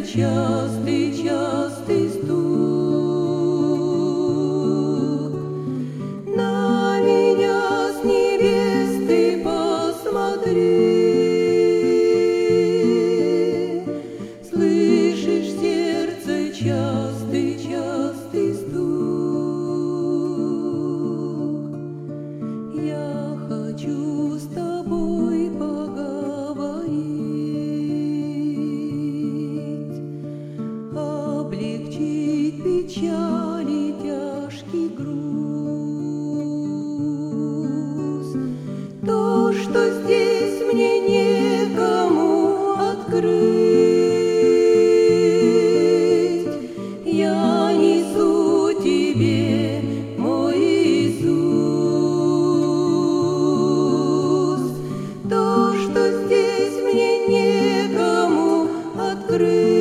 частый, частый стук. На меня с небес ты посмотри, слышишь сердце частый, частый стук. Я хочу с тобой поговорить, облегчить печали тяжкий груз. То, что здесь мне некому открыть, я несу тебе, мой Иисус. То, что здесь мне некому открыть,